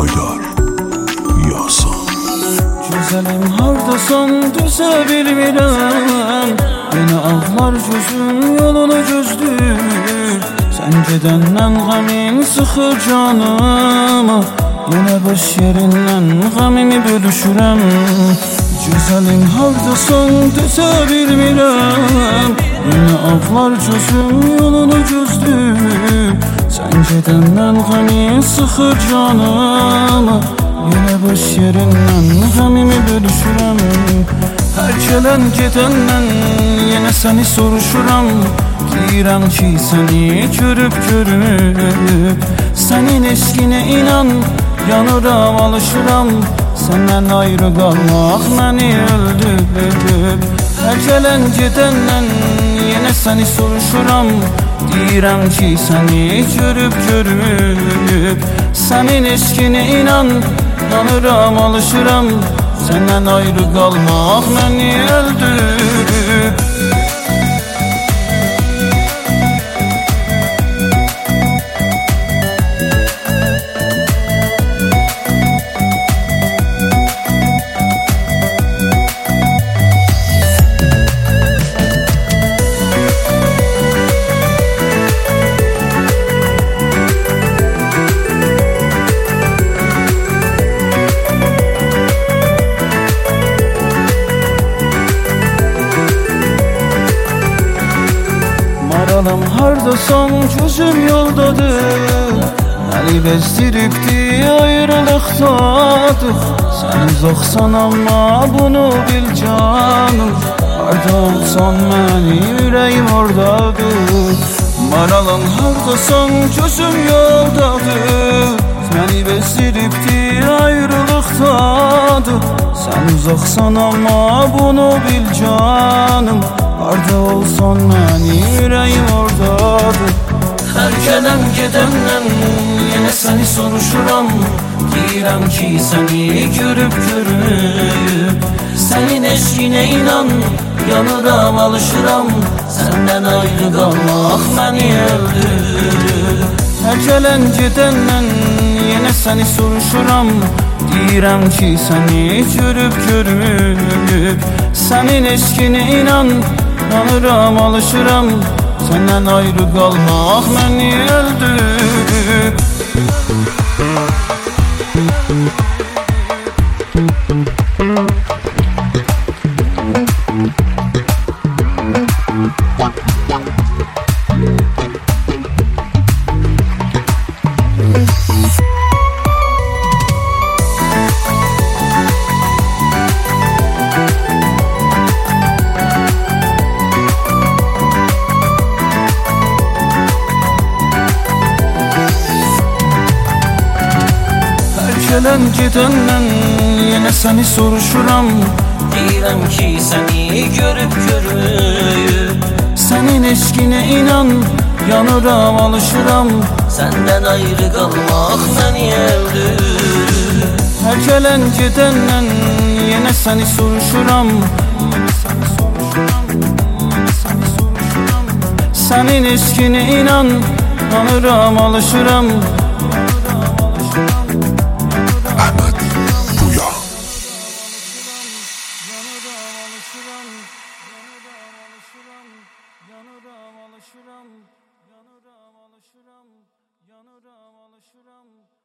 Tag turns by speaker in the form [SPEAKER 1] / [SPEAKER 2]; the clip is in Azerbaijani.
[SPEAKER 1] Haydar Yasan.
[SPEAKER 2] Güzelim hardasan düze bilmirəm, yenə ağlar gözüm yolunu gözlür. Sən gedəndən qəmin sıxır canıma, yenə boş yerindən qəmimi bölüşürəm. Güzelim hardasan düze bilmirəm, yenə ağlar gözüm yolunu gözlür. Sən gedəndən qəmin sıxır canıma, yenə boş yerindən qəmimi bölüşürəm. Hər gələn gedəndən yenə səni soruşuram. Deyirəm ki səni görüb sənin eşqinə inan, yanıram alışıram. Səndən ayrı qalmaq məni öldürüb. Hər gələn gedəndən yenə səni soruşuram. Deyirəm ki səni görüb sənin eşqinə inan, yanıram alışıram. Səndən ayrı qalmaq məni öldürüb. Maralam hardasan gözüm yoldadır, məni bezdiribdi ayrılıqdadır. Sən uzaqsan amma bunu bil canım, harda olsan məni ürəyim ordadır. Maralam hardasan gözüm yoldadır, məni bezdiribdi ayrılıqdadır. Sən uzaqsan amma bunu bil canım, harda olsan məni ürəyim ordadır. Hər gələn gedəndən yenə səni soruşuram. Deyirəm ki səni görüb sənin eşqinə inan, yanıram alışıram. Səndən ayrı qalmaq məni öldürür. Hər gələn gedəndən yenə səni soruşuram. Deyirəm ki səni görüb sənin eşqinə inan, yanıram alışıram. Səndən ayrı qalmaq məni öldürüb. Gələn gedəndən yenə səni soruşuram. Deyirəm ki səni görüb sənin eşqinə inan, yanıram alışıram. Səndən ayrı qalmaq məni öldürür. Hər gələn gedəndən yenə səni soruşuram. Sənin eşqinə inan, yanıram alışıram. Yanıram alışıram.